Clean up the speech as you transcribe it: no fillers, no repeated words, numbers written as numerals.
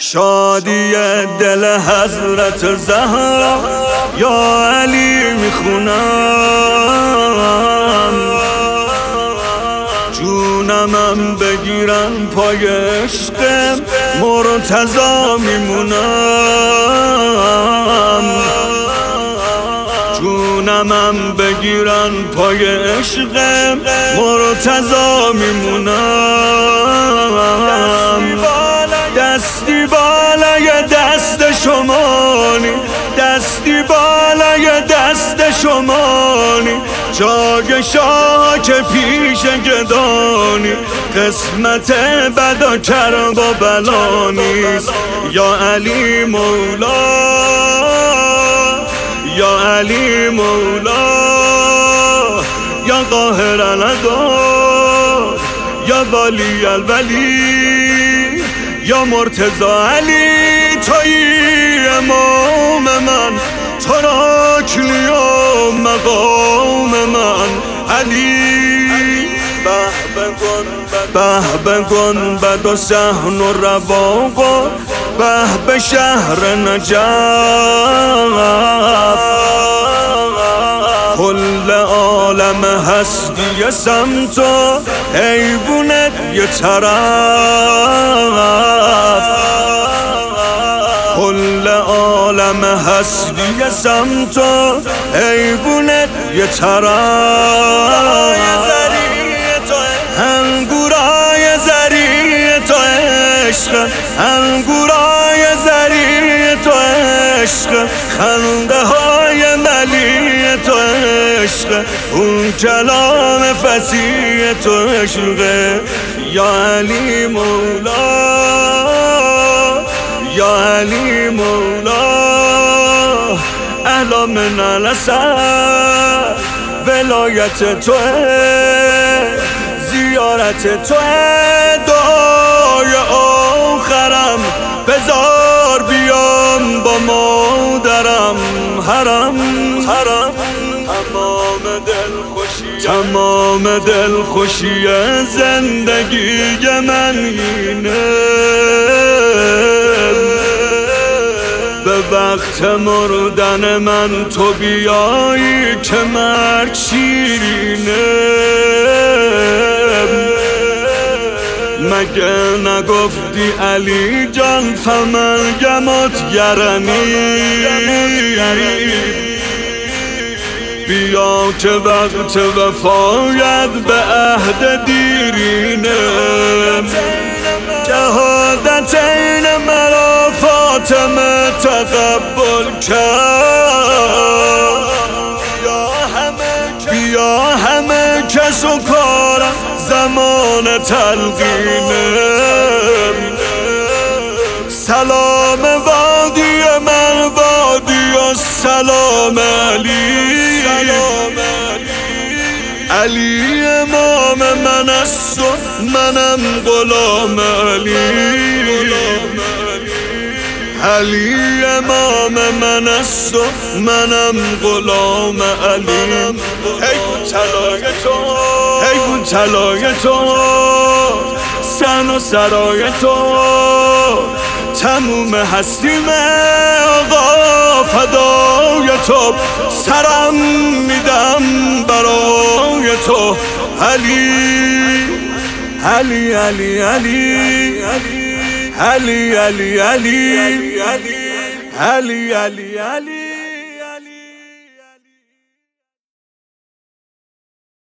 شادی دل حضرت زهرا یا علی میخونم، جونمم بگیرن پای عشق مرتضی میمونم، جونمم بگیرن پای عشق مرتضی میمونم. دستی بالای دست شمانی، دستی بالای دست شمانی، جای شاه که پیش گدانی، قسمت بدا کرب و بلا نیست. یا علی مولا، یا علی مولا، یا قاهر العدا، یا ولی الولی، یا مرتضی علی، تویی امام من، تو راکلی و مقام من علی. به به گنبد و صحن و رواق و به به شهر نجف، کل عالم هستی سمت و حیبونت یه طرف، کل عالم هستی سمت و حیبونت یه طرف. انگورای زری تو عشق، انگورای زری تو عشق، خنده های ملی تو عشق، اون کلام فصیح تو عشق. یا علی مولا، یا علی مولا، اهلا من الاسد، ولایت توه، زیارت توه، دعای آخرم بذار بیام با مادرم حرم حرم. تمام دلخوشی زندگی من اینه، به وقت مردن من تو بیایی که مرگ شیرینه. مگه نگفتی علی جان فمن گمت یرمی، بیا که وقت وفایت به عهد دیرینه. شهادتین مرا فاطمه تقبل کرد، بیا همه کس و کارم زمان تلقینه. سلام وادی من وادی و سلام علی، علی امام من است و منم غلام علی، علی امام من است و منم غلام علی. حیبون طلای تو، حیبون طلای تو، سن و سرای تو، تموم هستیم آقا فدای تو، سرم میدم برای تو علی. علی علی علی علی علی علی علی علی علی علی علی